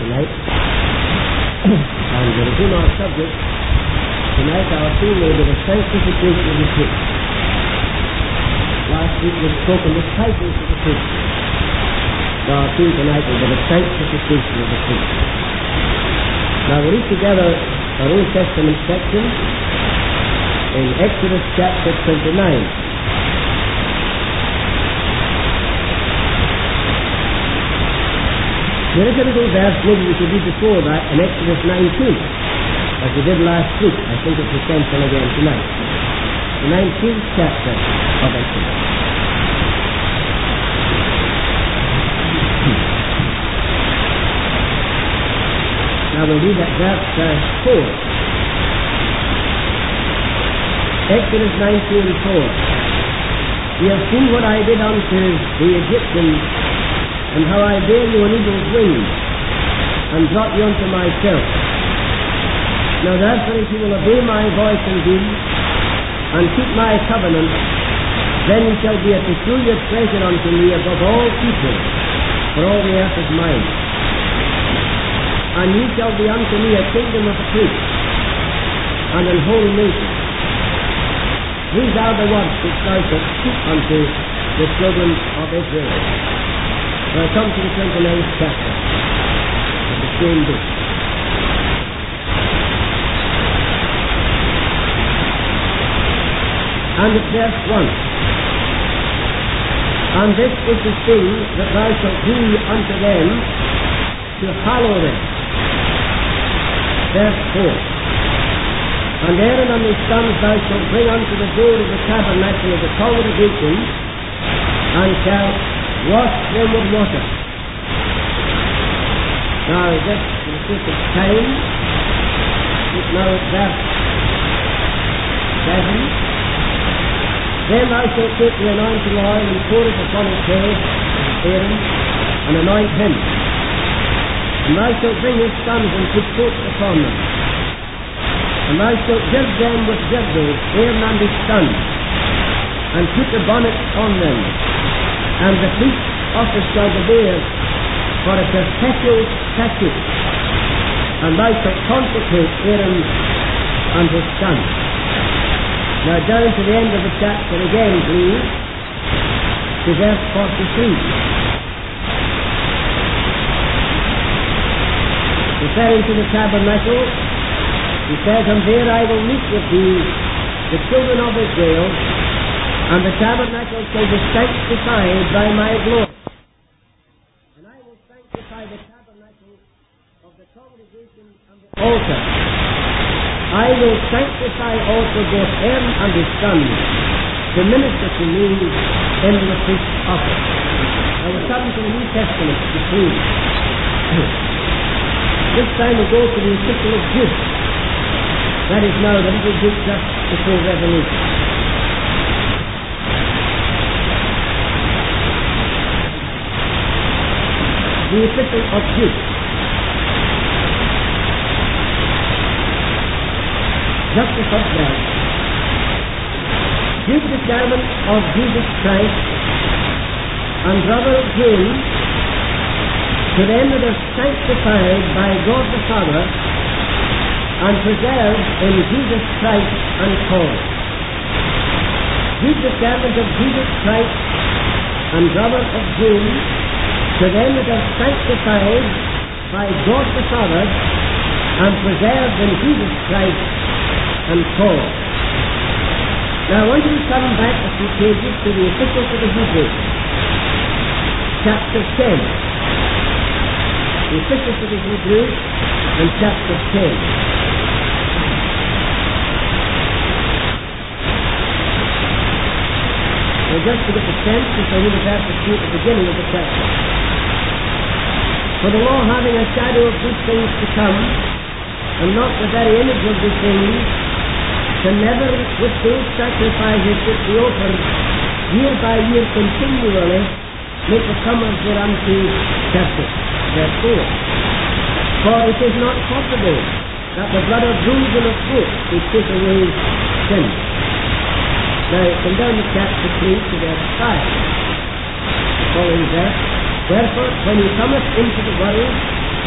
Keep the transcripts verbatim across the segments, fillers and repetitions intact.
tonight. And within our subject tonight, our theme will be the sanctification of the church. Last week we spoke on the titles of the church. So our theme tonight will be the sanctification of the church. Now we read together our Old Testament section in Exodus chapter twenty-nine. There is a little verse maybe we should read before that in Exodus nineteen, as we did last week. I think it's essential again tonight. The nineteenth chapter of Exodus. Now we'll read at verse uh, four. Exodus nineteen four. We have seen what I did unto the Egyptians, and how I bare you on eagle's wings, and brought you unto myself. Now therefore, if you will obey my voice and do, and keep my covenant, then you shall be a peculiar treasure unto me above all people, for all the earth is mine. And ye shall be unto me a kingdom of priests, and an holy nation. These are the words which thou shalt speak unto the children of Israel. Now come to the twenty-ninth chapter of the same book. And it's verse one. And this is the thing that thou shalt do unto them, to hallow them. Verse four. And Aaron and his sons thou shalt bring unto the door of the tabernacle of the congregation, and shall wash them with water. Now, just for the sake of time, look now at verse seven. Then thou shalt take the anointing oil and pour it upon his head, Aaron, and anoint him. And thou shalt bring his sons and put coats upon them. And thou shalt gird them with girdles, Aaron and his sons, and put the bonnet on them. And the priest's office shall be there for a perpetual statute. And thou shalt consecrate Aaron and his sons. Now down to the end of the chapter again, please, to verse forty-three. Referring to the tabernacle, he says, and there I will meet with thee, the children of Israel, and the tabernacle shall be sanctified by my glory. And I will sanctify the tabernacle of the congregation and the altar. I will sanctify also both Aaron and his sons to minister to me in the priest's office. Now we're coming to the New Testament, you see. This time we go to the epistle of Jude. That is now the little book just before Revelation. The epistle of Jude. Just the first verse. Jude, the servant of Jesus Christ, and brother of James, to them that are sanctified by God the Father, and preserved in Jesus Christ and called. Jude, the servant of Jesus Christ, and brother of James, to them that are sanctified by God the Father, and preserved in Jesus Christ and called. Now I want you to come back a few pages to the Epistle to the Hebrews, chapter ten. The Epistle to the Hebrews and chapter ten. Well, just to get the sense, if I read it back to see at the beginning of the chapter. For the law, having a shadow of good things to come, and not the very image of the things, can never with those sacrifices which be offered year by year continually make the comers thereunto perfect. Verse four. For it is not possible that the blood of bulls and of goats should take away sin. Now, come down to chapter three to verse five. Following verse. Wherefore, when he cometh into the world,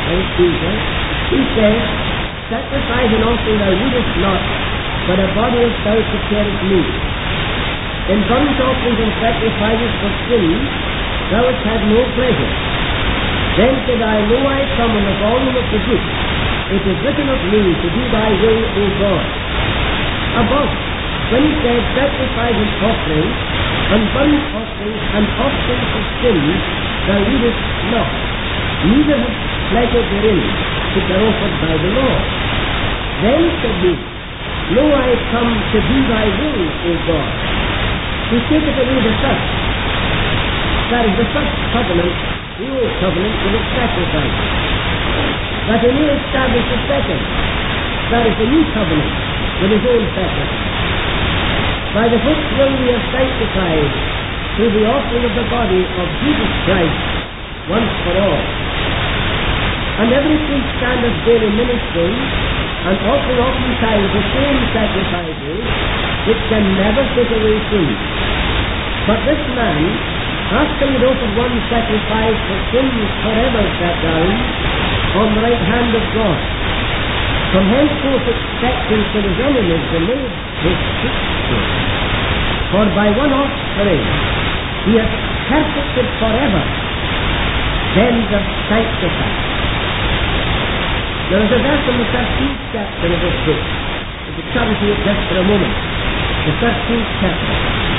that is Jesus, he said, sacrifice and offering thou wouldest not, but a body of thou preparest me. In burnt offerings and sacrifices for sin, thou hast had no pleasure. Then said I, Lo, I come in the volume of the book. It is written of me to do thy will, O God. Above, when he said, sacrifice and offering, and burnt offerings and offerings for sin, thou wouldest not, neither hast pleasure therein, which are offered by the Lord. Then said he, Lo, I come to do thy will, O God. He taketh away the first. That is the first covenant, the old covenant with its sacrifice. That he may establish the second. That is the new covenant with his own sacrifice. By the which will we are sanctified through the offering of the body of Jesus Christ once for all. And every priest standeth daily ministering, and offering oftentimes the same sacrifices, which can never take away sin. But this man, after he had offered one sacrifice for sins forever, sat down on the right hand of God. From henceforth expecting till his enemies delayed his footstool. For by one offering he hath perfected forever them that sanctify. There is a verse in the thirteenth chapter of this book. If you turn to it just for a moment. The thirteenth chapter.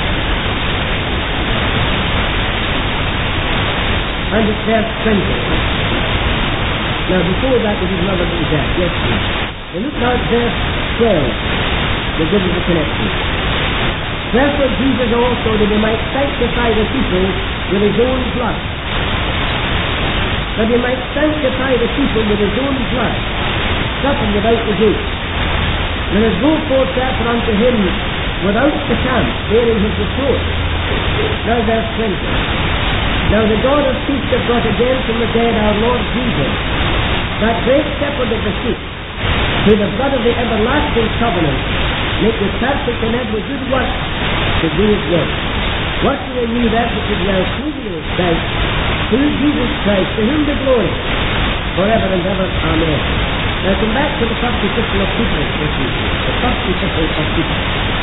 And it's verse twenty. Now before that there is another little verse. Yes, please. Now look now at verse twelve. We'll give you the connection. Wherefore Jesus also, that he might sanctify the people with his own blood. That he might sanctify the people with his own blood, suffered without the gate. Let us go forth therefore unto him without the camp, bearing his reproach. Now verse twenty. Now the God of peace that brought again from the dead our Lord Jesus, that great shepherd of the sheep, through the blood of the everlasting covenant, make you perfect in every good work to do his will. Working in you that which is now pleasing in his sight, through Jesus Christ, to whom the glory, forever and ever. Amen. Now come back to the first epistle of Peter, this week. The first epistle of Peter.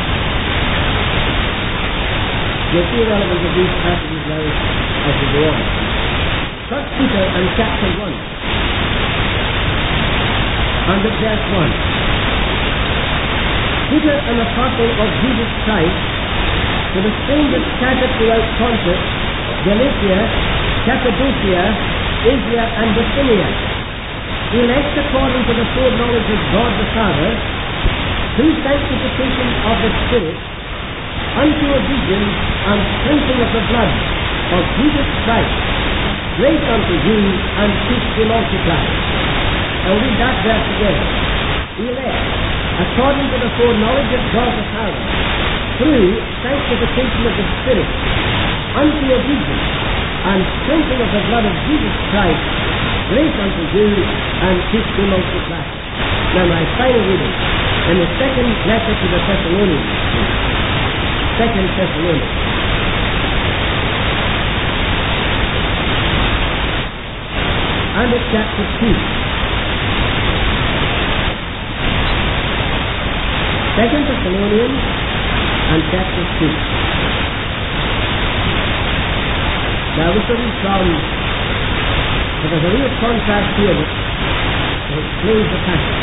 You'll see relevance of these passages now as we go on. First Peter and chapter one. And at verse one. Peter, an apostle of Jesus Christ, to the strangers scattered throughout Pontus, Galatia, Cappadocia, Asia, and Bithynia, elect according to the foreknowledge of God the Father, through sanctification of the Spirit, unto obedience and sprinkling of the blood of Jesus Christ, grace unto you and peace be multiplied. I'll read that verse together. Elect, according to the foreknowledge of God the Father, through sanctification of the Spirit, unto obedience and sprinkling of the blood of Jesus Christ, grace unto you and peace be multiplied. Now my final reading in the second letter to the Thessalonians. Second Thessalonians. And it's chapter two. Second Thessalonians and chapter two. Now this will be from, but there's a real contrast here that explains the passage.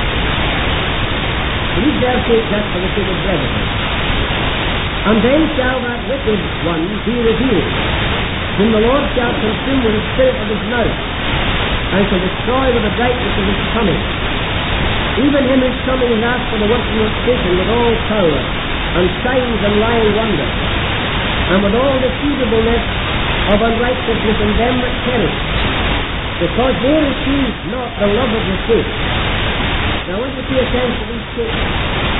Read verse eight just for the sake of brevity. And then shall that wicked one be revealed, whom the Lord shall consume with the spirit of his mouth, and shall destroy with the brightness of his coming. Even him whose coming is after the working of Satan with all power, and signs and lying wonders, and with all deceivableness of unrighteousness in them that perish, because they receive not the love of the faith. Now I want you to pay attention to these statements.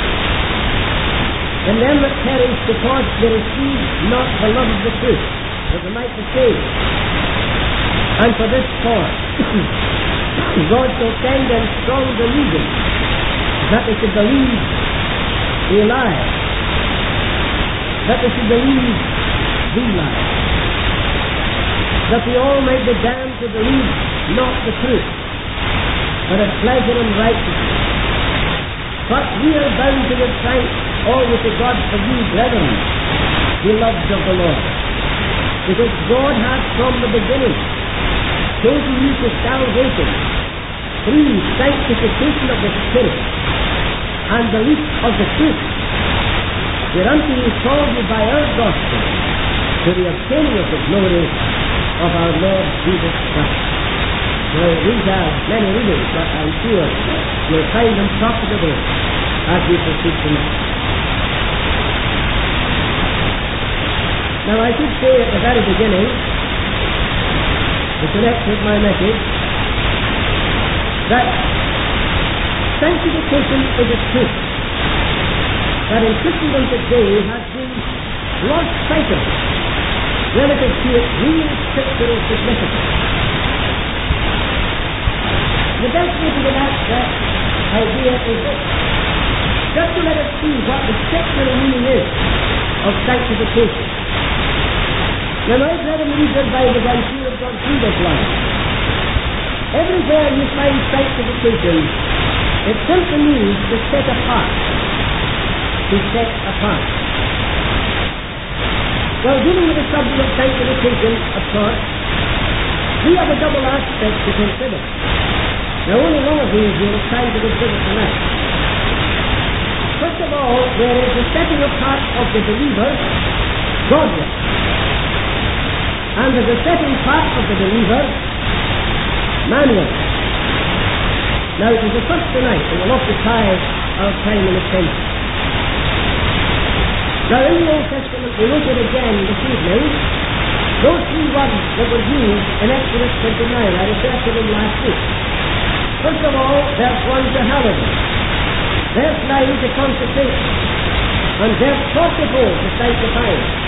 And them that perish because they receive not the love of the truth, that they might be saved. And for this cause, God shall send them strong delusion, that they should believe a lie, that they should believe the lie, that we all might be damned to believe not the truth, but of pleasure and righteousness. But we are bound to give thanks always to God for you, brethren, beloved of the Lord, because God has from the beginning chosen you to salvation through sanctification of the Spirit and belief of the truth, whereunto He called you by our gospel to the obtaining of the glory of our Lord Jesus Christ. Now, these are many readings, but I'm sure you'll find them profitable as we proceed tonight. Now, I should say at the very beginning, to connect with my message, that sanctification is a truth that in Christendom today has been lost sight of relative to its real scriptural significance. The best way to get at that idea is this: just to let us see what the scriptural meaning is of sanctification. Now, my brethren, read your Bibles and see what God through this line. Everywhere you find sanctification, it simply means to set apart. To set apart. Well, dealing with the subject of sanctification, of course, we have a double aspect to consider. Now, only one of these we will try to consider tonight. First of all, there is the setting apart of the believer, godly. And there's the setting apart of the believer, manual. Now, it is the first tonight that will occupy our time and attention. Now, in the Old Testament, we look at again this evening those three words that were used in Exodus twenty-nine. I referred to them last week. First of all, verse one, to hallow. Verse nine, to consecrate. And verse forty-four, to sanctify.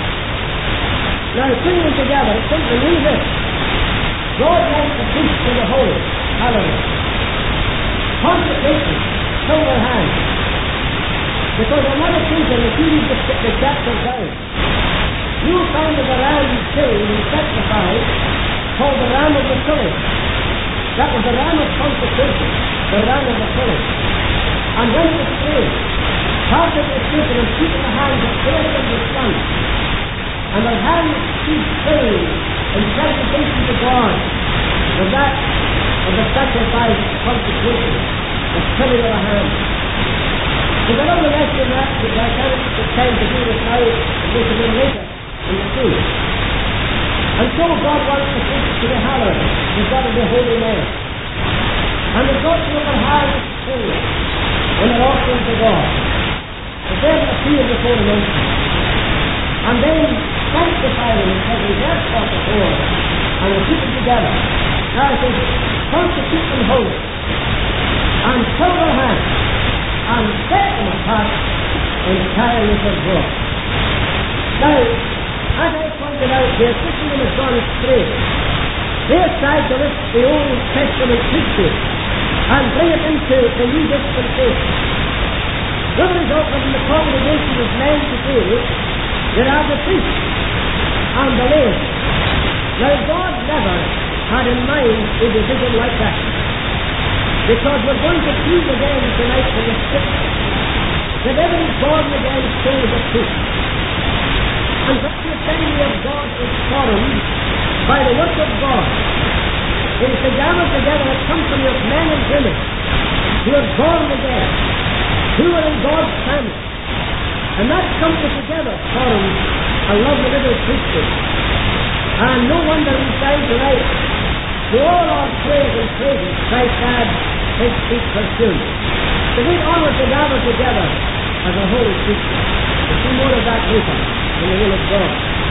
Now, putting them together, it simply means this: God wants the priest to the holy. Hallelujah. Consecration, fill their hands. Because on one occasion, if you read the, the chapter down, you will find that the ram killed and sacrificed, called the ram of the filling. That was the ram of consecration, the ram of the filling. And when it was slain, part of it was taken and put in the hands of Aaron and his son. And their hands ceased praying in presentation to God of that, of the sacrifice of consecration, the filling of the hands. There's another lesson in that, which I can't take time to do this now, and this will be later in the truth. And so God wants the priest to be hallowed. He's got to be holy men. And they've got to have their hands filled when they're offering to God. But then appear before the altar. And then sanctify them, it says in verse forty-four, and we'll keep them together. Now it says, consecrate them holy, and fill their hands, and set them apart entirely for God. Now, as I pointed out here, Christendom has gone astray. They have tried to lift the Old Testament priesthood and bring it into the new dispensation. With the result that in the congregation of men today, there are the priests and the laymen. Now, God never had in mind a division like that. Because we're going to prove again tonight in the Scripture that every born-again soul is a priest. And when the assembly of God is formed by the work of God, it is to gather together a company of men and women who are born again, who are in God's family. And that company together forms a lovely little priesthood. And no wonder we find tonight, to all our praise and praises, Christ had his sweet perfume. It's a great honour to gather together as a holy priesthood. We'll see more of that later in the will of God.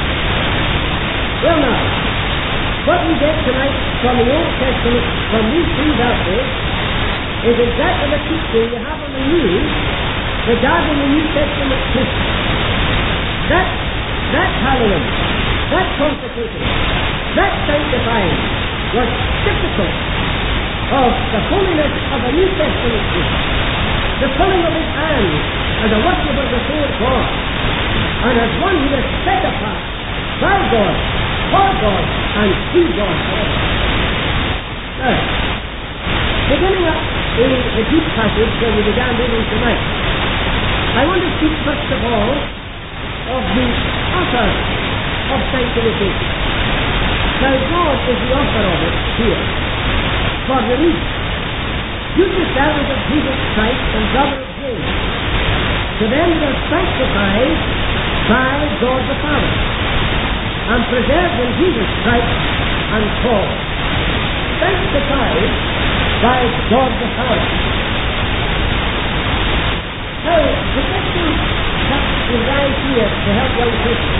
Well now, what we get tonight from the Old Testament, from these three verses, is exactly the teaching you have on the New regarding the New Testament priesthood. That, that hallowing, that consecrating, that sanctifying was typical of the holiness of the New Testament priest, the filling of his hands as a worshipper before God, and as one who is set apart by God, for God, and to God forever. Now, Beginning up the, the deep passage where we began reading tonight, I want to speak first of all of the author of sanctification. Now God is the author of it here, for the reason. You yourselves of Jesus Christ and brother of James, to them that are sanctified by God the Father, and preserved in Jesus Christ and called. Sanctified by God the Father. Now, the question that is right here to help young Christians.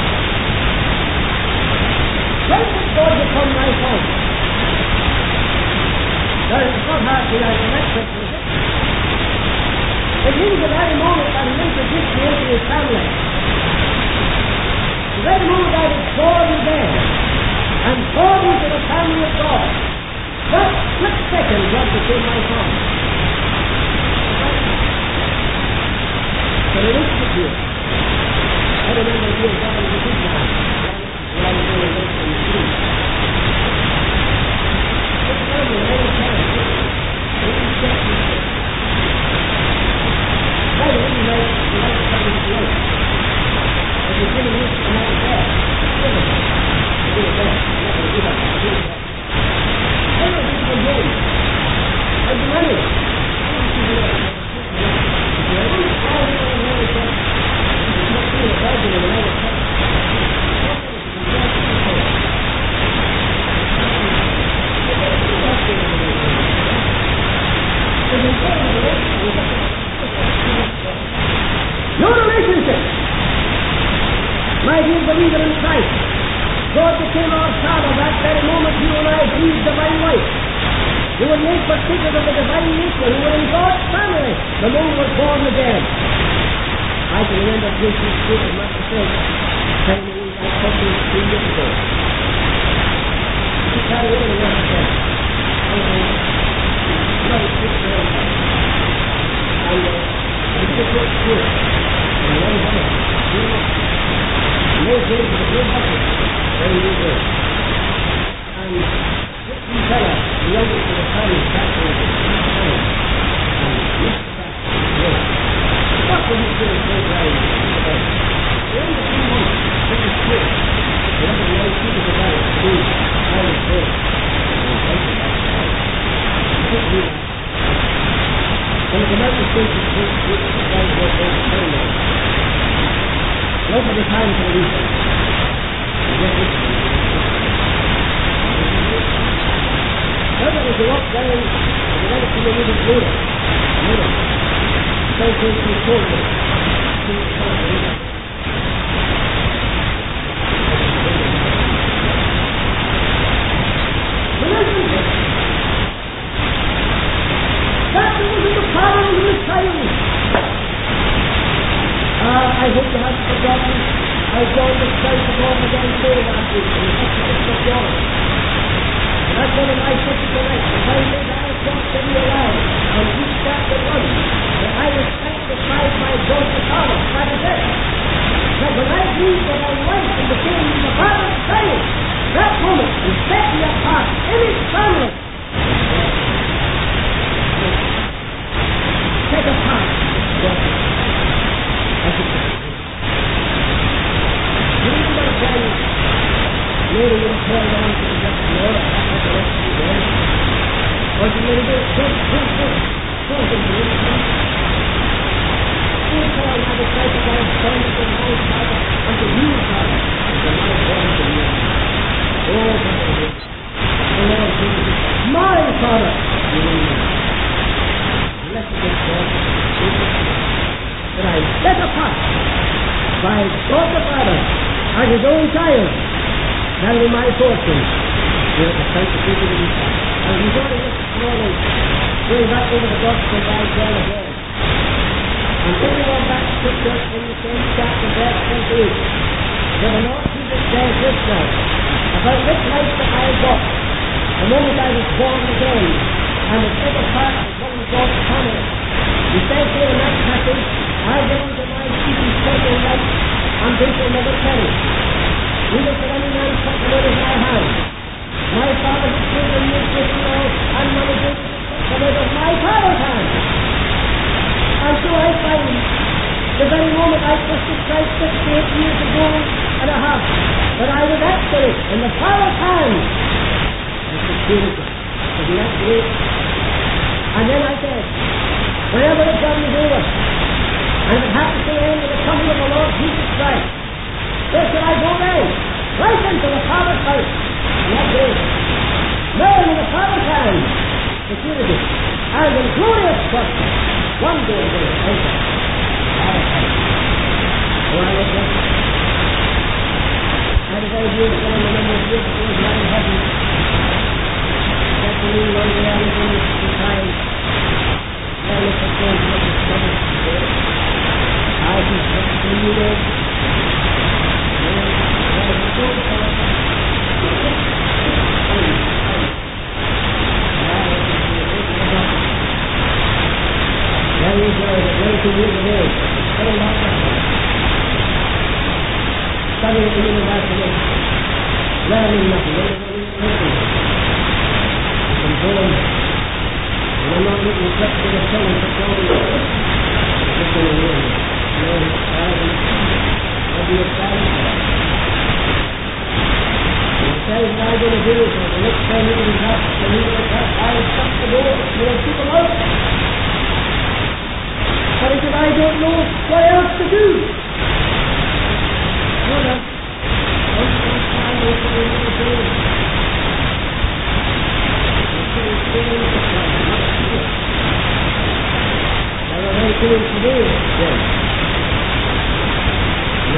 When did God become my Father? Now, it's not hard to answer that question, is it? It means the very moment that He introduced me into His family, the very moment I was born again, and born into the family of God, that split second God became my Father. But it is the here. I remember being born as a good man. When I was going to in the street. It's normal, many times. It is getting there. By the way, you like, you like something to life. If you're getting used to another bed, give it. Do it there. I'm not going to do that. I'll do it there. What are you doing? How's the money? I want to see the money. If you're going to try to do it another bed, you're not doing it right in another bed. Your relationship, my dear believer in Christ, God became our Father that very moment you and I breathed divine life. You were made partakers of the divine nature. You were in God's family the moment you were born again. I can remember preaching speak of Master Phil telling me I talked to him three years ago. He carried on in Master Phil. And uh, not a quick man. And uh, he just went through it. And I went home. He went up. In those days there was no bucket. Very new day. And this wee fella, the youngest of the family, sat there with his family. And Mister Back, yes. What was he doing so well in the bed? The end of three months, this is true. The other nine people were there to do I was there. And I was like that. I couldn't do that. When the United States is supposed to do the guys were there to tell me. Not for the time for the weekend. However, as you walk down, if you want to see a little bit later, later, the same thing you told me. See the color of it. Relationship. That was in the power of the child. Ah, I hope you haven't forgotten. I joined the Church of God again today last week in the Baptist of John. That's one of my sisters tonight. The Bible says I have got to be alive. And Luke chapter one, that I was sanctified by God the Father. That is it. That when I believed that I went and became the Father's child, that moment He set me apart in His family. Set apart. God. That's it. You need to understand, Mary would have held on to the blessed Lord, and that was the rest of the day. Or she would have been so, so, so, so complete. She would tell my disciples, I have turned from my Father unto you, Father, and my God to you. Oh, Father, the Lord Jesus, my Father, you will know. Blessed is God, that I am set apart by God the Father as His own child. That will be my portion. Here at the sanctification of His Father. And we've already looked this morning, going back over the gospel by John again. And picking up that scripture in the same chapter, verse twenty-eight. Where the Lord Jesus says this now, about this life that I got, the moment I was born again, and was ever part of one of God's family. He says here in that passage, I belong to my chief eternal life, and they shall never perish. Neither shall any man pluck them out of my hand. My Father which lives in this prison now, and manages forever that I trusted Christ sixty-eight years ago and a half, but I was actually in the Father's hand. I said, beautiful. Isn't that great? And then I said, whenever the job is over, and it happens to end with the coming of the Lord Jesus Christ, where shall I go then? Right into the Father's house. And that's great. Now in the Father's hand, security, and in glorious trust, one day they will enter the Father's house. Oh, I was there. I had a very dear friend a number of years ago, was not in heaven. That's the new one where I was in the time. Well, if I can't get the trouble today, I can trust in you there. There you go, the twenty years of age, settled out the house. Studying at the university, learning nothing, nothing. From home, and I'm not looking at the thing for twenty years. Just in a room, no, I'll be a child. Tell us what I'm going to do, so the next time you can have to leave the car, I'll shut the door, we'll keep them out. But he said, I don't know what else to do. No, no. Once my child was in the day, they say it's still in the car, not here. They were very doing today, then. No.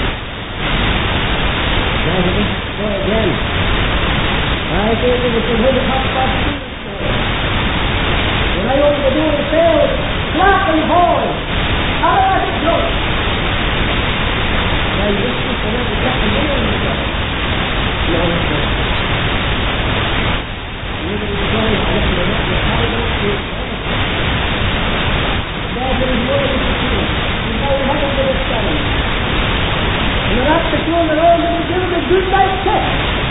There's a big boy again. I think it was the way the hot spot when I opened the door, it fell flat and hard. How did I get close? Well, this is the way the second winner in the job. No, it's not. You're going to try to get to the next one. How do you do it? There's a reward in the field. You know, you have a bit of study. And you're not to go on the road and you give them a good night check.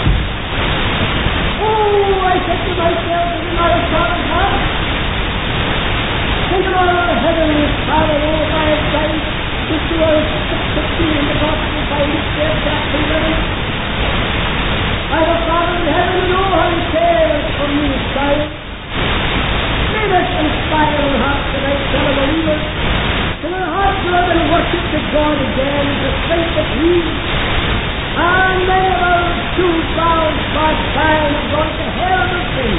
Oh, I said to myself, this is not a problem, huh? Think about our heavenly Father, oh, if I had died fifty or sixteen in the gospel by this day, chapter eleven. I have a Father in heaven and know how he cares for me, child. May this inspire our hearts tonight, fellow believers, to our hearts love and worship to God again, to strength that He and many of our two bound by time have gone to hell with sin.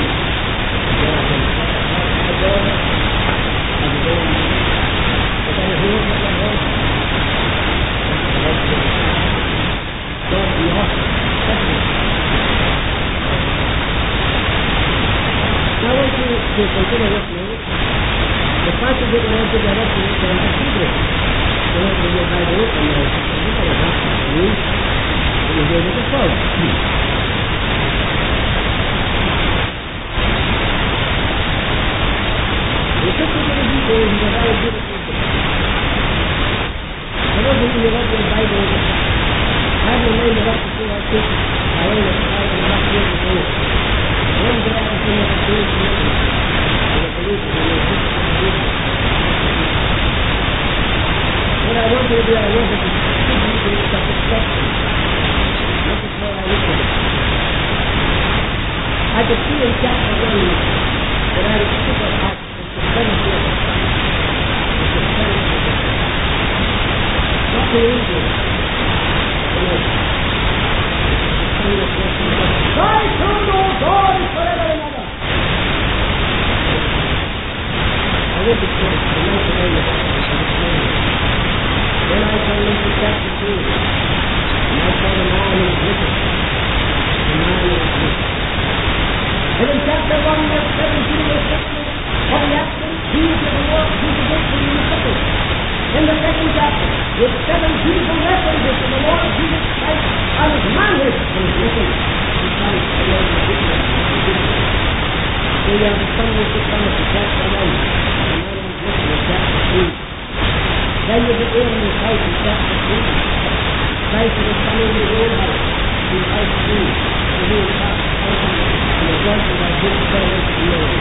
Now I want you to consider with me the passage that went together to the Saint of Hebrews. So let me get my book and I'll look at it after you. And you'll be able to follow. The picture of the Hebrews is a very beautiful picture. I don't think you read your Bible. I haven't made it up to see how quick I own it five and a half years ago. One day I was in the police meeting. And the police were in the police. What I wanted to do, I wanted to see you to make that perspective. This is where I looked at it. I could see in chapter one that I was super hot. It's the seventh year. It's the seventh year. Not the angel. You know, the son of God. Thy son, O God, is forever and ever. I went to church the night that I was this morning. Then I turned into chapter two, and I saw the man in his wicked. The man in his wicked. And in chapter one, verse seventeen, verse sixteen, of the action, Jesus of the Lord, Jesus is in the second. In the second chapter, with seven beautiful references to the Lord Jesus Christ and his manhood and his mission. He comes to the Lord of the So you have the son of the promise in chapter one, and the man in his mission in chapter two. Then you get in his house in chapter three. Christ is coming in his own house, in house three, the whole house, and the voices are good servants of the Lord.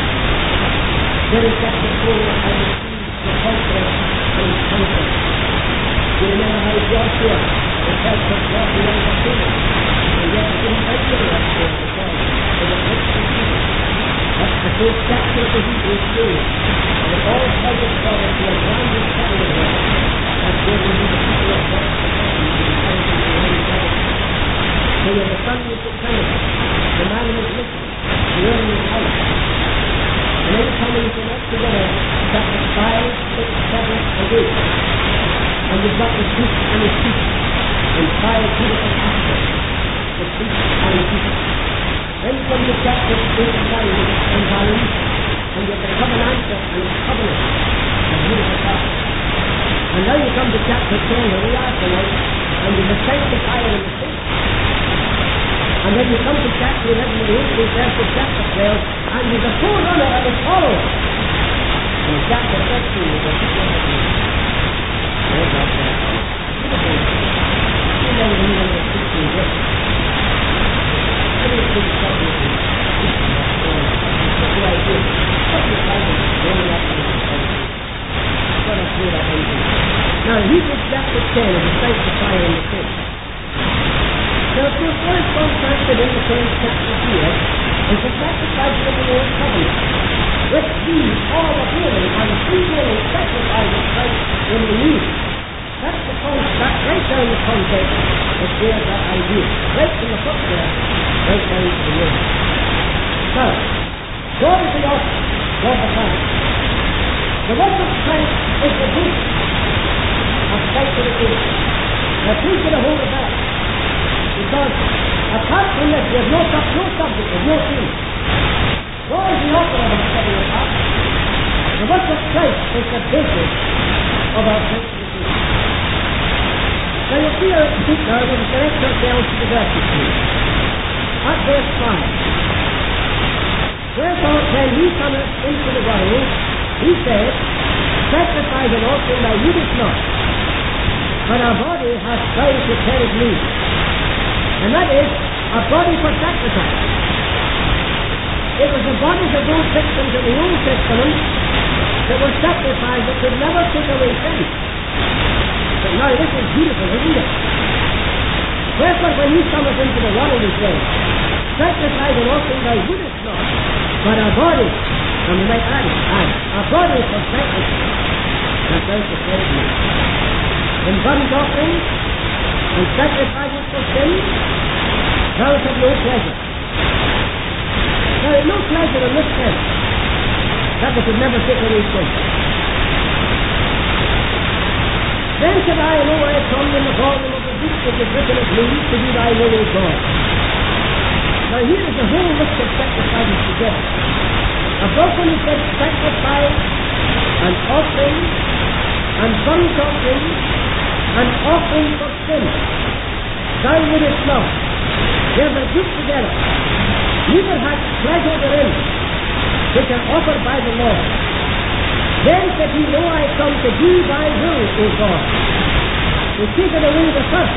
Then in chapter four, I will see the conqueror and his conqueror. You remember how Joshua was helped to walk away from Canaan, and yet he didn't enter that place because they were rich and cheap. That's the first chapter of the Hebrew story. And it all pointed forward to a grand discovery of God. That's where we need the people of God to come to the inheritance of the Holy Spirit. So when the sun was declining, the man was listening, the earth was out. And every time we can work together, chapter five, six, seven, and eight. And you've got the truth and the truth. And five beautiful aspects. The truth and the truth. Then you come to chapter eight and nine, and volume, and you have the covenant and the covenant. A beautiful God. And now you come to chapter ten, where we are tonight, and you have the sanctifier and the saint. And then you come to chapter eleven, and the eighth verse of chapter twelve, and you have the forerunner and the follower. And in chapter thirteen, you have the people. Oh, God, God. Beautiful. You know the meaning of the sixteen verse. What is this subject? What do I do? What do I do? Going up and down. What a fool I am. Now, Hebrews chapter ten is the sanctifier and the saint. Now, of course, what is contrasted in the same chapter here is the sacrifice of the Lord's covenant, which these all appearing on the free will sacrifice of Christ in the new. That's the concept, right down the context, is where that idea. Right from the foot there, right down to the end. Now, God is the author, God the Father. The work of Christ is the basis of sanctification. Now, please get a hold of that. Because apart from this, there's no, sub- no subject, there's no theme. God is the author of our study of that. The work of Christ is the basis of our sanctification. Now you see our speak now, we'll direct ourselves to the verses here. At verse five. Wherefore, when he cometh into the world, he said, sacrifice and offering thou wouldest not, but our body hath thou prepared me. And that is a body for sacrifice. It was the bodies of those victims in the Old Testament that were sacrificed that could never take away sin. But now this is beautiful, isn't it? Wherefore when he cometh into the world, he says, sacrifice and offering thou wouldest not, but our body, and we might add it, add, our body for sacrifice, and thou prepared me. In burnt offerings and sacrifices for sin, thou have no pleasure. Now, no pleasure in this sense, that we could never take away sin. Then said I, Lo, I come in the volume of the book which is written of me to be thy will, O God. Now here is the whole list of sacrifices together. Above them he said sacrifice and offering and burnt offering and offering for sin. Thou wouldest not. They're the grouped together. Neither hath pleasure therein, which are offered by the Lord. Then said he, Lo, I come to do thy will, O God. He taken away the first.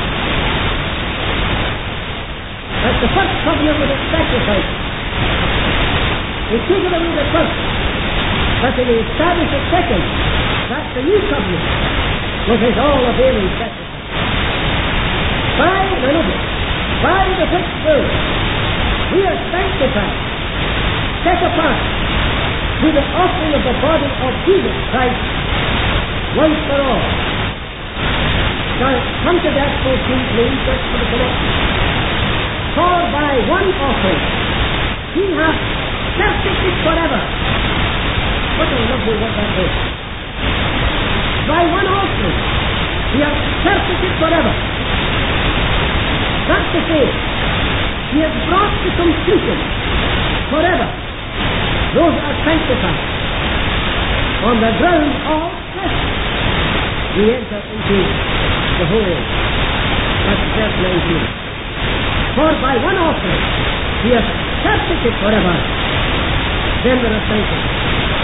That's the first covenant with its sacrifice. He taken away the first. But he established the second. That's the new covenant with his all-availing sacrifice. By the Lord, by the which will we are sanctified, set apart, to the offering of the body of Jesus Christ once for all. Now, come to verse fourteen, please, just for the connection. For by one offering he hath perfected forever. What a lovely word that is. By one offering he hath perfected forever. That's to say, he has brought to completion forever those are sanctified. On the ground of flesh, we enter into the holy. That's verse nineteen. For by one offering he has perfected forever, then there are sanctified.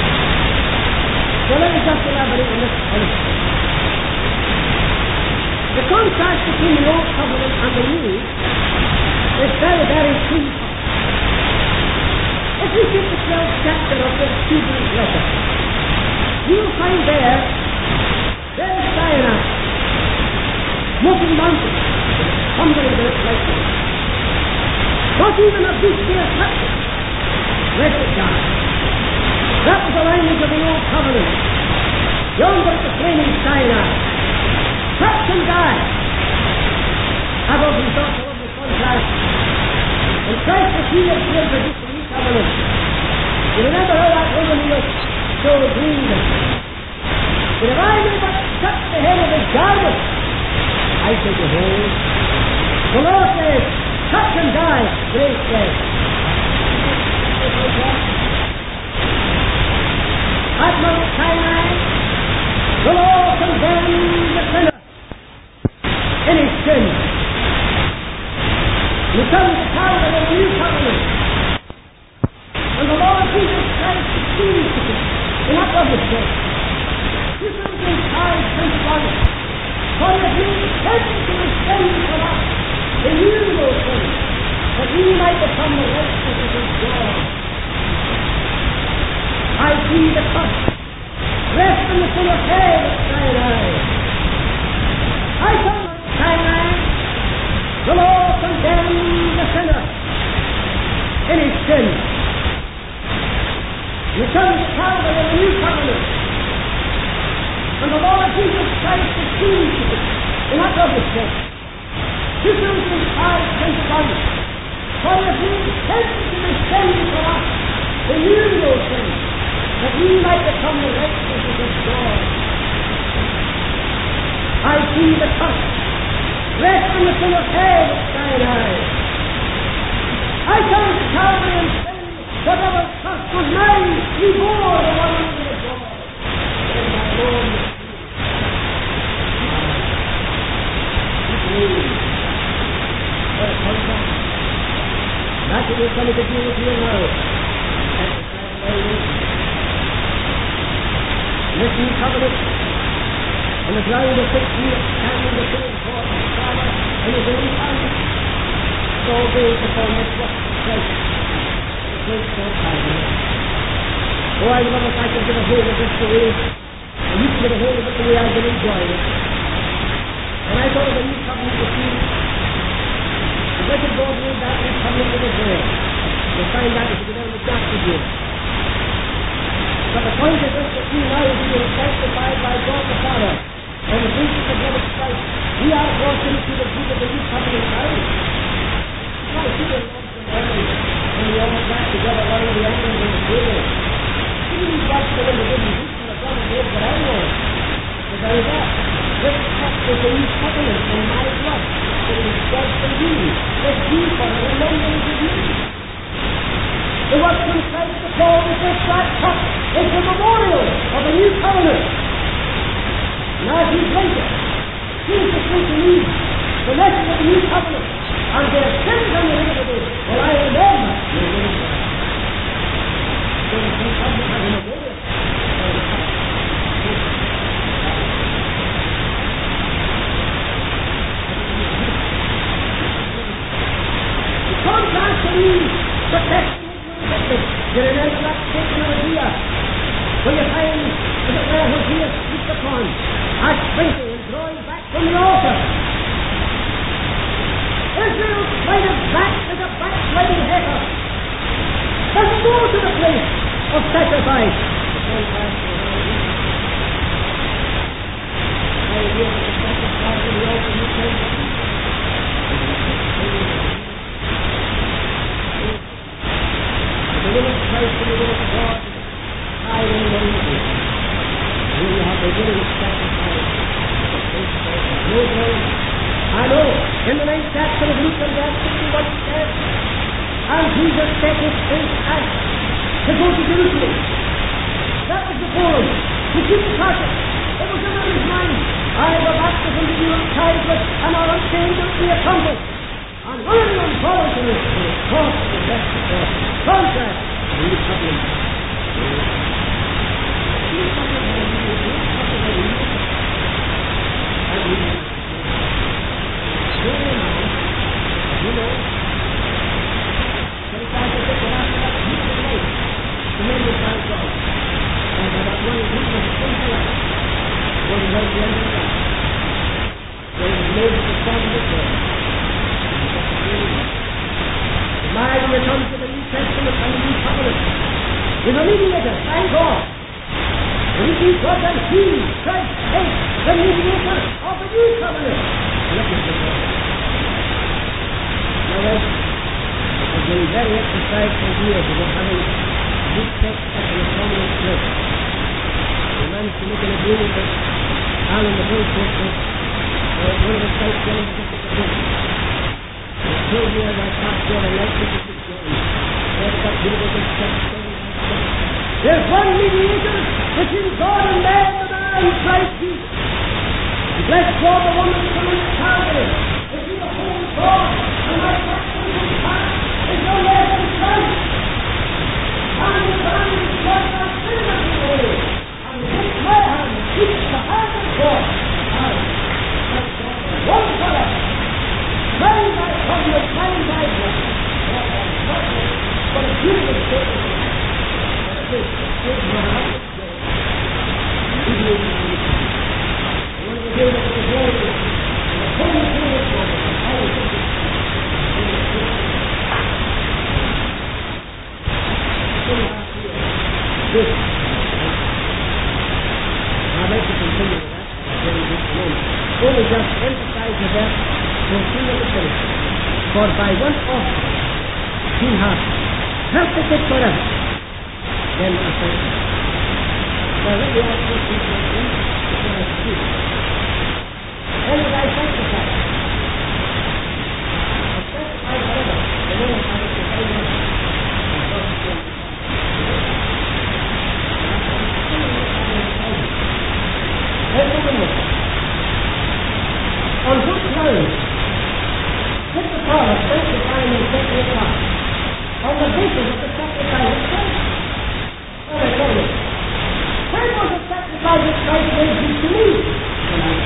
So let me just elaborate on this point. The contrast between the Old Covenant and the New is very, very keen. If you take the twelfth chapter of this Hebrews letter, you'll find there, there's Sinai. smoking mountain, tumbling to its lightning. Not even a beast dare touch it, lest it die. That was the language of the old covenant. Yonder at the flaming Sinai. Touch and die. I've often thought of the contrast. And Christ was here to introduce the new covenant. You remember how that woman was so grievous. But if I may but touch the hem of his garment, I say, behold, the Lord says, touch and die, grace says. At Mount Sinai, the Lord condemned the sinner in his sin. He comes to Calvary in the new covenant. And the Lord Jesus Christ is seen to it in that other church. This is in five twenty-one. For if he repented to his sins for us, he knew those things, that we might become the righteousness of God. I see the cup rest on the full of head at Sinai. I come to Sinai. The Lord condemned the sinner in his sin. He comes to Calvary in the new covenant. And the Lord Jesus Christ is seen to it in that other church. This is in five twenty-one. For if he repented to his sins for us, he knew those things, that we might become the righteousness of God. I see the cup rest on the full of head at Sinai. I come to Calvary and say, whatever trust was mine, he bore the one under the cross. And my Lord was what a contrast. That's what we're coming to deal with here now. This new covenant, on the ground of which we are standing before God the Father and His own Son, it's all based upon this work of Christ, the great God Calvary. Oh, I love if I could get a hold of this the way, and you can get a hold of it the way I've been enjoying it. When I thought of the new covenant with you, the wicked God made that new covenant with His word. You'll find that if you go down the chapter again. But the point of this that we now is being sanctified by God the Father and the basis of blood of Christ, we are brought into the group of the new covenant now. It's not a super long from heaven when we all sat together around the angles on the table. We didn't watch them in the good and the God of Lord, but I know. So there is that. This cup is the new covenant in my blood. It is God for you. It's you for the remembrance of you. The work from Christ to Paul with this that cup is the memorial of the new covenant. Now as you drink it, Jesus says to me, the message of the new covenant, and their sins on the iniquity, will I remember your iniquity. So the new covenant has a memorial for the cup. The contrast to these protection. You remember that statement of Hosea, where you find that where Hosea speaks upon as shrinking and drawing back from the altar. Israel slided back as a backsliding heifer. Doesn't go to the place of sacrifice. I hear the sacrifice of the altar you say, the will of Christ and the will of God tied in one another. Here you have the willing sacrifice of faith. No glory. I know, in the ninth chapter of Luke and verse sixty-one it says, and Jesus set his face out to go to Jerusalem. That was the Poland. He couldn't touch it. It was in his mind. I have a baptism to do at childhood, and all I'm saying will be accomplished. And willing and voluntary to the cross of the rest of God. Contrast the new covenant. The new covenant is the new covenant. And we know. You know. Sometimes I think that after that beautiful life, remember by God. And that one is witness in life. When he was the end of life. When he was made mediator, thank God. He was and he, Christ, is the mediator of the new covenant. Look at the Lord. Now, I have been very exercised for years about having this text as an atonement place. We managed to make an agreement with Alan the Bull Churches, or one of the South Germans of the book. They told me as I passed there, I like this to say, there's that beautiful this text. There's one mediator between God and man, the man Christ Jesus. Bless God, the woman coming to Calvary. If you are holy God, and my baptism is past, is no less than Christ. And the man is God, my sinners away. And take my hand, keep the hand of God. And bless God, one forever. Mine by covenant, mine by blood. What a beautiful statement. This is my heart. One of the days of the glory, the holy thing of God, I will take it. This. I'd like to continue with that in just a moment. Only just emphasize the verse fourteen of the finish. For by one offering he hath perfected forever. Then I say, now let me ask you a few questions before I speak. When did I sanctify? I sanctified forever. The moment I was very much I got to sanctify. Let's look at this. On what grounds did the Father sanctify me setting apart? On the basis of the sacrifice of Christ. All right, tell me. When was the sacrifice of Christ made due to me? When I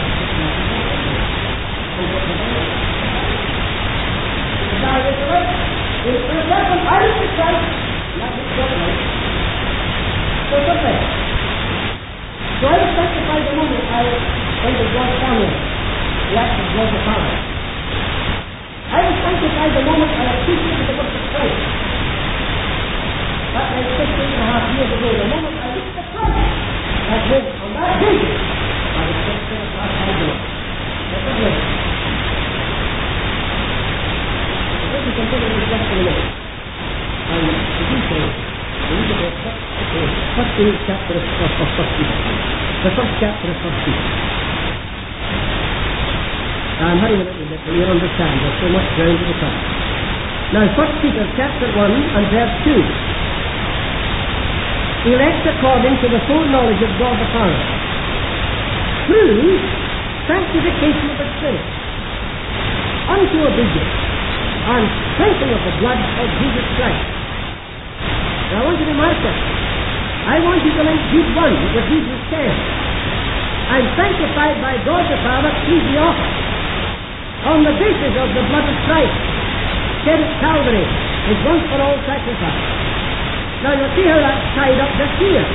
die with the right. In the second, I was the Christ, not with the right. So what's that? So I was sanctified the moment I went to God Samuel. The act of God the Father. I was sanctified the moment I appreciated the work of Christ. That was sixteen and a half years ago. The moment I reached the Christ, I said, on that day, I was sixteen and a half years ago. That's the way. I think we continue this just in a minute. And the details, we need to go first in chapter of First Peter. The first chapter of First Peter. I'm hurrying a little bit, but you'll understand. There's so much ground to the cover. Now, First Peter chapter one and verse two. Elect according to the full knowledge of God the Father, through sanctification of the Spirit, unto obedience, and sprinkling of the blood of Jesus Christ. Now I want you to mark that. I want you to link Jude one with Hebrews ten. I'm sanctified by God the Father through the offer, on the basis of the blood of Christ, shed at Calvary, is once for all sacrifice. Now you'll see how that's tied up just here.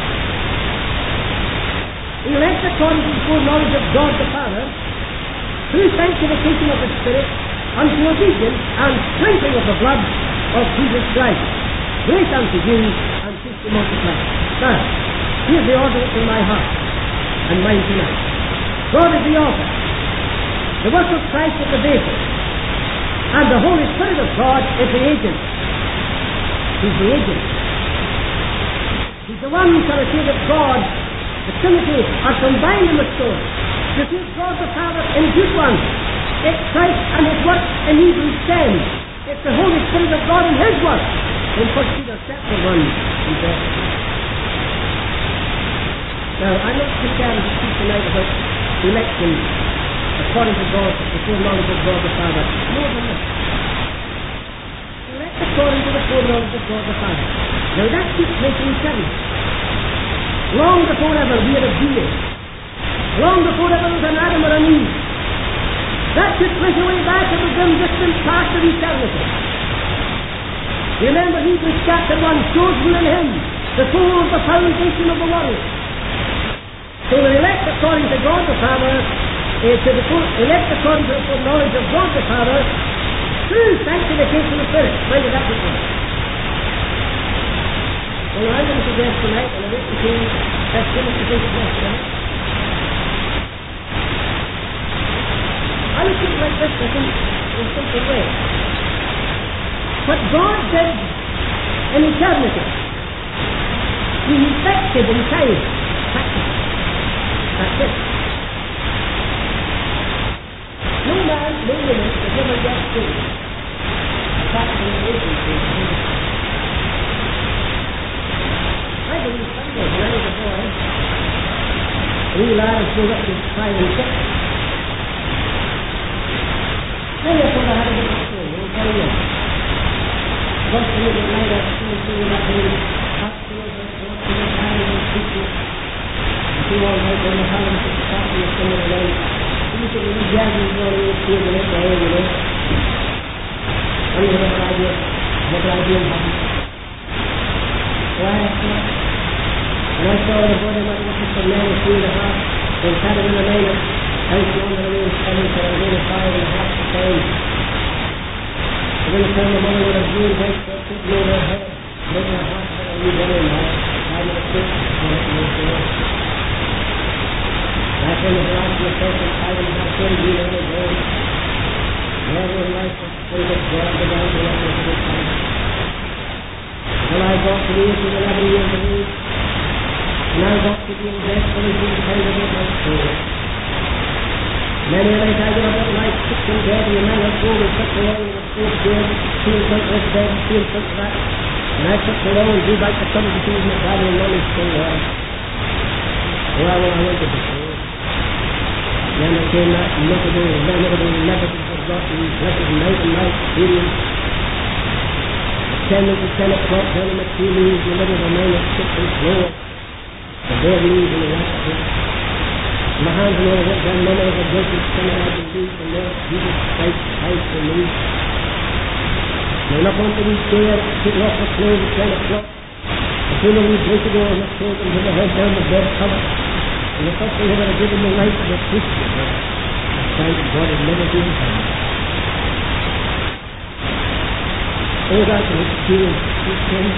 Elect according to the full knowledge of God the Father, through sanctification of the Spirit, unto obedience and sprinkling of the blood of Jesus Christ. Grace unto you and peace to multiply. Now, here's the order in my heart and mind tonight. God is the author. The work of Christ is the basis. And the Holy Spirit of God is the agent. He's the agent. He's the one, shall I say, that God, the Trinity, are combined in the story. You see, God the Father in Jude one. It's Christ and His work in Hebrews ten. It's the Holy Spirit of God in His work in First Peter chapter one and verse two. Now, I'm not prepared to speak tonight about election according to God, the full knowledge of God the Father. More than that. Elect according to the full knowledge of God the Father. Now, that took place in eternity. Long before ever we had a being. Long before ever was an Adam or an Eve. That took place away back in the dim distant past of eternity. Remember Hebrews chapter one, shows you in Him before the foundation of the world. So we elect according to God the Father, uh, to the full, elect according to the full knowledge of God the Father, through sanctification of the Spirit. When did that take place? Well, I'm going to suggest tonight, and I wish to see that's given to this question. I would think like this, I think, in a simple way. What God did in eternity, He effected in time. That's it. No man, no woman has ever yet seen apart from the agency of God. I believe someday, when I was a boy, a wee lad was going up to five and six. Maybe I thought I had a bit of story, I'll tell you. Once a little night I was seeing through that way, up to the door, to the time and speaking. I see all right on the helmet at the top of the thing of the night. You look at the wee jagging going away to the next day, you know. I don't have an idea, what idea I'm having. So I asked him, and I saw the body of my sister Mary three and a half, and had it in the night, I was going to the main seven, so I was only five and a half to time. And then the time my mother would have viewed white shirt sitting over her head, making her heart for a wee belly now, I would have picked, and I let me go. I came to the last of the person, five and a half days, you know, ago. Never in life was so much God the down to let me to this time. Well, I got to the age of eleven years of age, and I got to be in death for the same kind of it like so. Many a night I got up at night, sick in bed, and the man had told me such a long and so scared, feeling like this bed, feeling like that. And I took so long and drew back the stomach to see my daddy and mommy still there. Well, well, I went to the school. Then I came that miserable, venerable, never to forgotten, blessed night and night experience. Ten to ten o'clock down in the tea leaves in the middle of the night, six and slow. The bare leaves in the last pit. My hands and all what down mama was a guilty sinner I can do for Lord Jesus Christ, Christ for me. Went up onto these stairs, taking off the clothes at ten o'clock. I came a wee break ago and I told them with my head down the bed cover. And the first thing I would have given my life was a Christian. I thank God it never been done. Oh, that's an experience, sweet friends.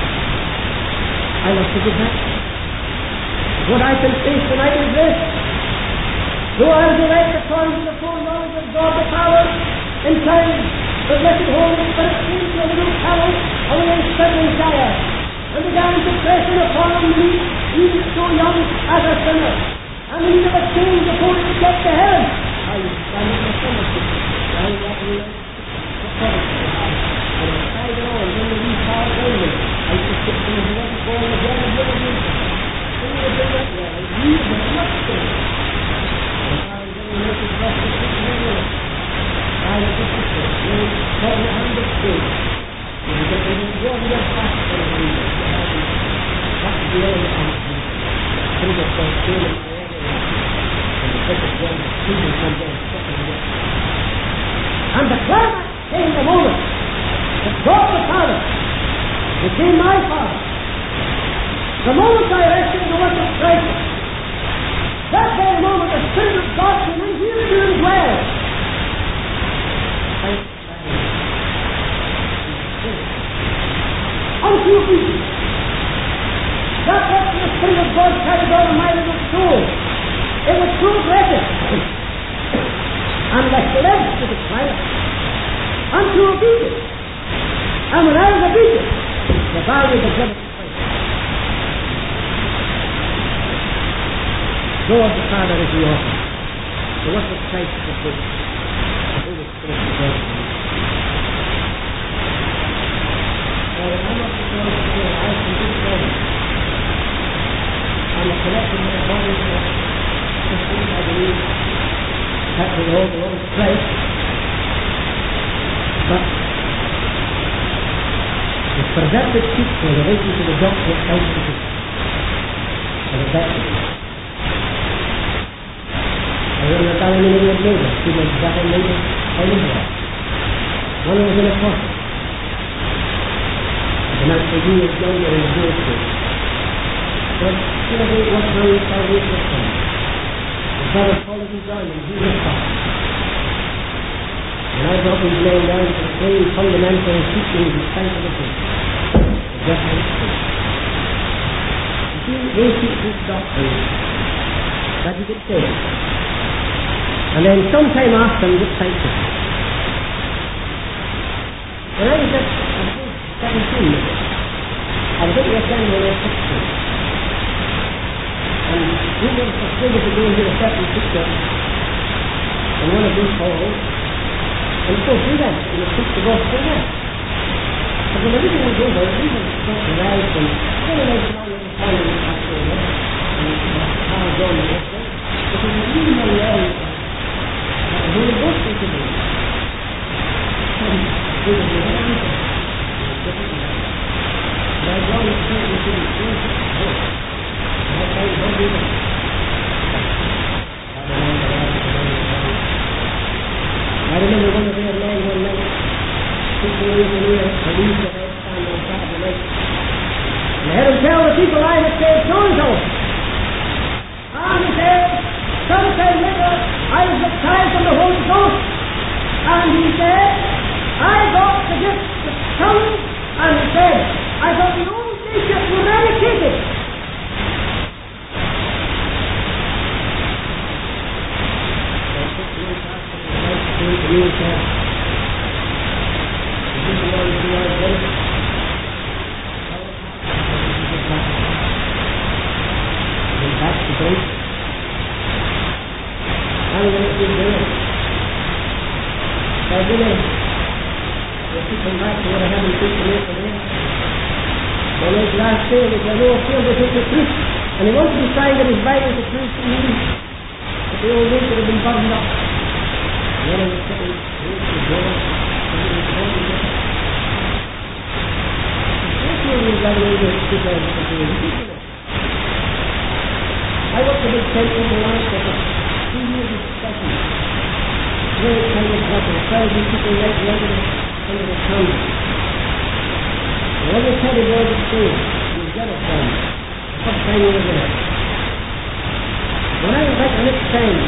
I love to go back. What I can face tonight is this. Though I was elect according to the full knowledge of God the Father, in time the blessed Holy Spirit came to a little fellow of an uncertain desire, and began to press in upon me, even so young as a sinner, and the need of a change before he could get to heaven. I was standing in the fellowship, I was at the and I tried it on, when the wee car down me, I used to sit in the water going again and again and again. So we were doing that there, and we were much better. And I was going to make it best to sit in the water. I was just a sister, you know, holding a hand of faith. And you get into one year fast for the reason. That's the only thing. Through the first day of my ever, and the second one, the student comes in, second one. And the climax came the moment that God the Father became my Father. The moment I rested in the work of Christ, that very moment the Spirit of God came in here to dwell. Unto obedience. That was the Spirit of God carried out in my little soul. It was progressive. And the led to the climax. Unto obedience. And when I was obedient, the value of the blood of Christ. God the Father is the author. The work of Christ is the fruit. The Holy Spirit is the God. Well, I'm not the God of the I can do God. I'm connecting my body to the things I believe. That will all belong to Christ. But the perverted teaching in relation to the doctrine of sanctification and of baptism. And when the Galilean was made, he was better made by Israel. One was an apostle. The man for you is younger in the Jewish faith. But innovate what way salvation is from. His brother called him down and he was taught. And I brought these men down to the same fundamental teachings of sanctification. Just as it's true. fifteen, eighteen good doctrines that he could say. And then sometime after he would sanctify. When I was just seventeen, I was at the assembly when I was sixteen. And we were persuaded to go into a certain picture in one of those halls. And of course we went and we preached the gospel there. But when everything was over, we were quite arrived and then I went along with the family and passed over and cars on the rest of it. It was a really young man that the Holy Ghost was in him. And they were doing everything. And I brought it to the city church. And I tried to do it. I remember one of their men one night took me over near the leaves that I had found on top of the lake. And I had him tell the people I had saved so-and-so. And he said, sometime later I was baptized in the Holy Ghost. And he said, I got the gift of tongues. And he said, I thought the old bishop would eradicate it. To me and said, is this the Lord who I did it? And that's the thing. I'm going to keep doing it. So I did it. We'll keep them back to what I haven't preached to today. On his last day, which I know feels as if it's preached, and he wants to be signed that his Bible is true to me. But the old nature had been burned up. One of the sitting roots of God, and it was born again. This year we got away with two thousand fifteen. I worked a big tent in the last for two years of discussion. Very kind of couple, a thousand people right under the, under the sun. And every teddy boy would say, you've got it done. The first time you were there. When I was back the next time,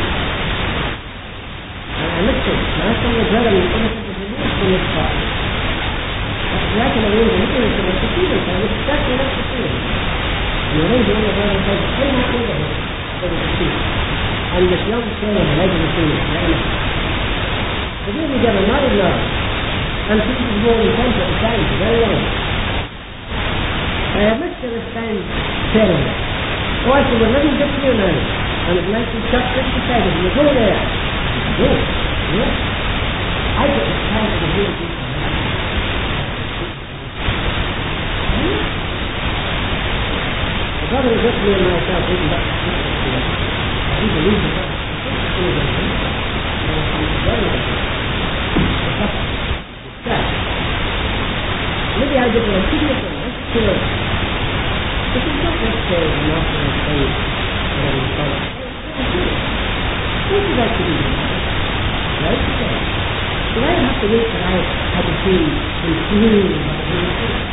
I missed it. Last time I read it, I thought it was a little from this part. I can arrange a meeting for the students. I was exactly like the students. And I arranged one of them and said, come back over here for the students. And this young fellow, the regular student, the really got a married now. And she was more intense at the time, very young. I have missed it this time terribly. Oh, I said, we're living just here now. And it's nice to shut this beside us. And we go there. Go. Go. I get the time to the real people. The brother was with me and myself reading back the scriptures to him. He believed that the scriptures were true. There was something very good. The supper. The church. Maybe I did a secret thing. Let's kill it. This is not necessarily an awful thing that I was taught. What did I do? Right? So I didn't have to wait till I had to see and feel about the Holy Spirit.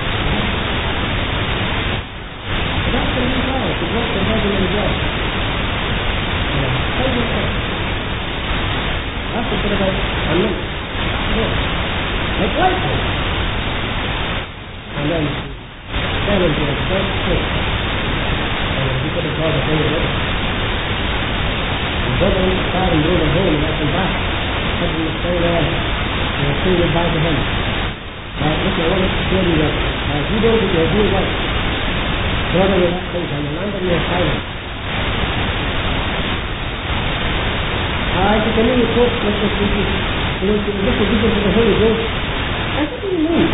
But that's the new power to walk the heaven and God. How do you say? That's a bit about a month. Like lightning. And then fell into a first place. And he could have called a thing of it. The brother went to start and drove him home and let him back. Husband was still there. And was saying goodbye to him. Uh, listen, I want to tell you that uh, if you don't get your deal right, brother will not think, and the land of your silence. I said, can you talk, Mister Speaker? You know, to the disobedience of the Holy Ghost. I said, what do you mean?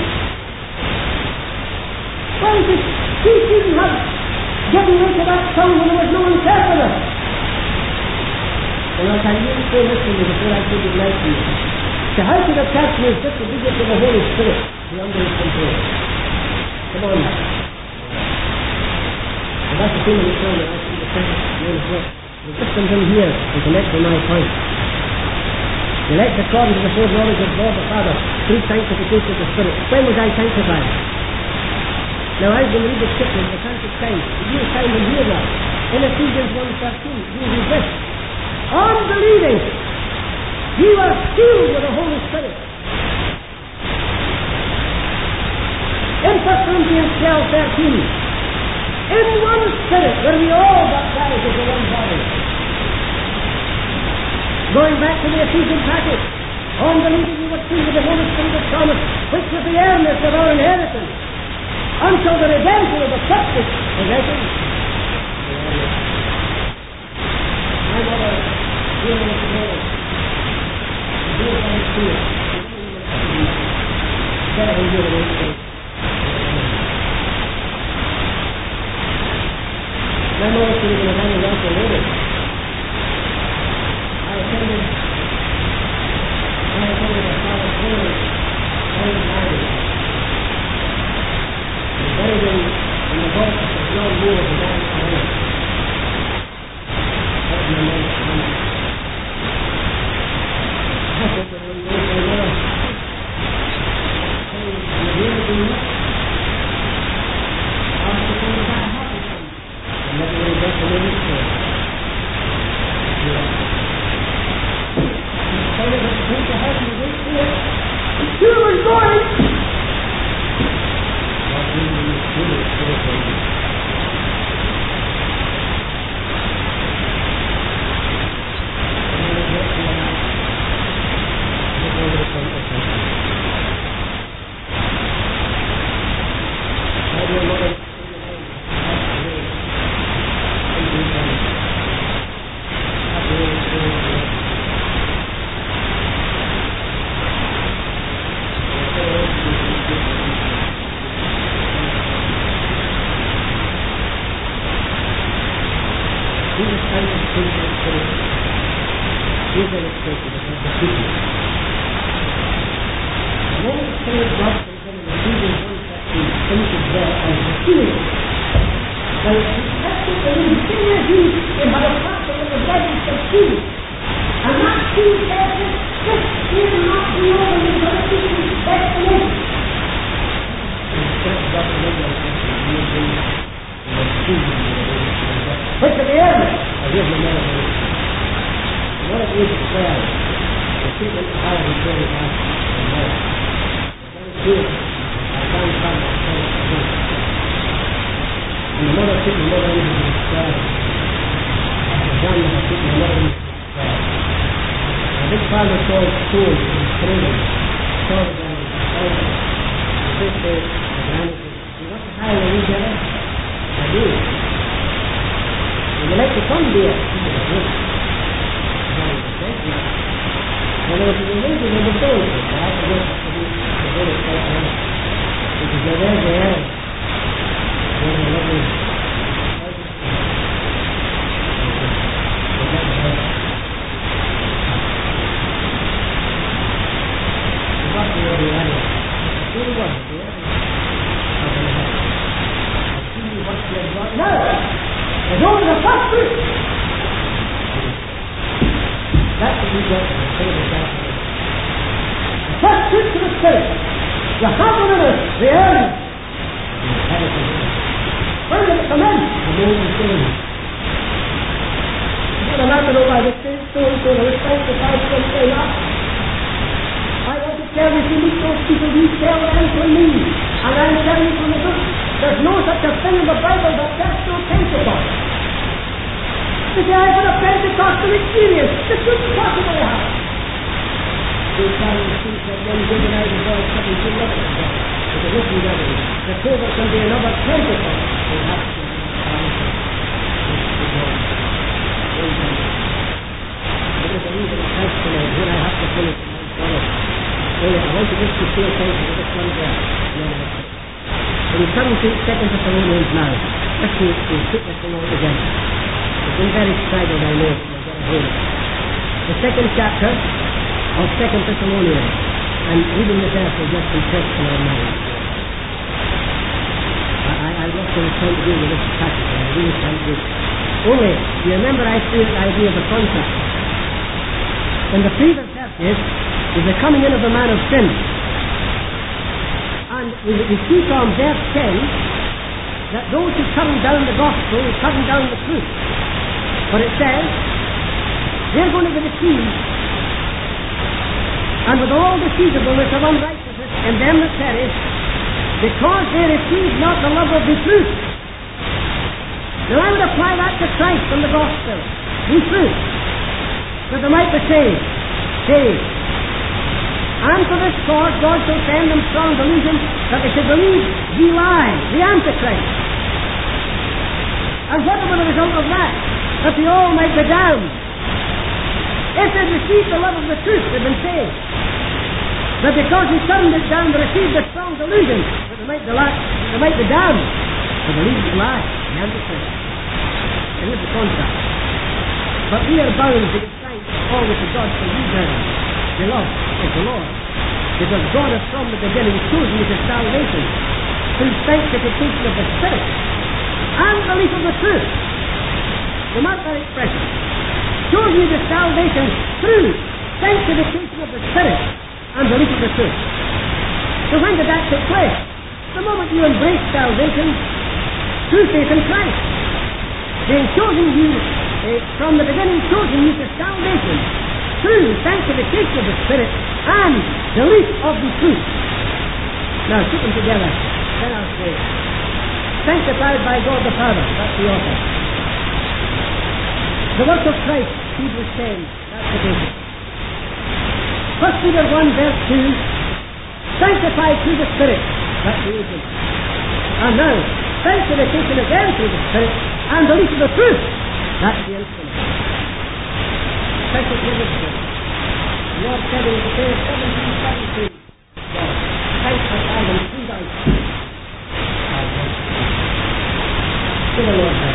Well, he said, he shouldn't have given into that tongue when there was no interpreter. And I can really say this to me before I say good night to you. So how could a person who is disobedient to the Holy Spirit be under his control? Come on now. And that's the thing in the sermon. I see the second name as well. There's just something here to connect to my point. Elect according to the foreknowledge of God the Father through sanctification of the Spirit. When was I sanctified? Now I will read the scripture the perfect time. You find them here now. In Ephesians one thirteen, you read this. Unbelieving, you are filled with the Holy Spirit. In First Corinthians twelve thirteen, in one where we all baptized into one body. Going back to the Ephesian passage, on believing we would see the Holy Spirit of promise, which was the earnest of our inheritance, until the redemption of the substance possession. I want to deal with it today. Deal with it here. Better than deal with it. My mother should have been a very wealthy lady. I attended, I attended a college school, very married. Buried in, in the vault of John Moore, the man of the that was my mother's family. I think that when they say, "Mother, hey, you really do that?" I was supposed to have happened to me. And never really got to live it for. Yeah. So it was supposed to happen to this here. I'm sure it was going. God really in the spirit for the baby. Now I would apply that to Christ and the gospel. Be true. That they might be saved. Saved. And for this cause God shall send them strong delusion that they should believe the lie, the Antichrist. And what will be the result of that? That they all might be damned. If they received the love of the truth, they've been saved. But because they turned it down, they received a strong delusion that they might be, la- they might be damned. They believed the lie, the Antichrist. It is the contrast. But we are bound to give thanks always to God for you, brethren, beloved of the Lord. Because God has from the beginning chosen you to salvation through sanctification of the Spirit and belief of the truth. You mark that expression. Chosen you to salvation through sanctification of the Spirit and belief of the truth. So when did that take place? The moment you embrace salvation through faith in Christ. Being chosen you, uh, from the beginning chosen you to salvation through sanctification of the Spirit and belief of the truth. Now, put them together. Then I'll say, sanctified by God the Father. That's the author. The work of Christ, Hebrews ten. That's the basis. First Peter one verse two, sanctified through the Spirit. That's the agent. And now, sanctification again through the Spirit and belief of the truth. That's the instrument. Precious Elizabeth. Lord said in Isaiah seventeen seventeen, God, sanctify them through thy truth. To the Lord.